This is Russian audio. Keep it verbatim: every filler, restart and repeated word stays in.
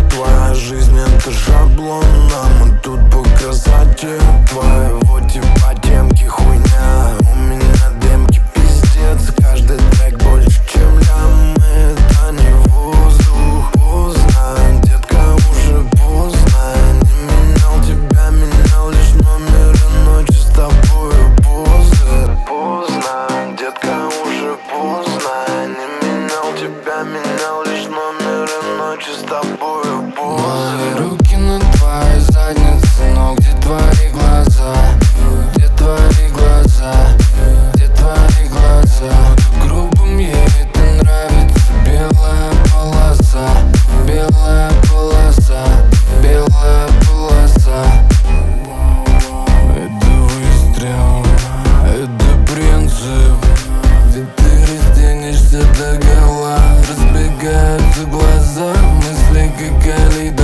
Твоя жизнь это шаблон, а мы тут показатель. Твоего типа темки хуйня, у меня демки пиздец. Каждый трек больше, чем лям, это не воздух. Поздно, детка, уже поздно. Не менял тебя, менял лишь номер и ночи с тобою позы. Поздно, детка, уже поздно. Не менял тебя, менял лишь номер и ночи с тобою позы. Мои руки на твоей заднице, но где твои глаза? Где твои глаза? Где твои глаза? Грубым ей это нравится. Белая полоса, белая полоса, белая полоса. Это выстрел, это принцип. Где ты разденешься догола, разбегаются глаза, мысли как калейдоскоп.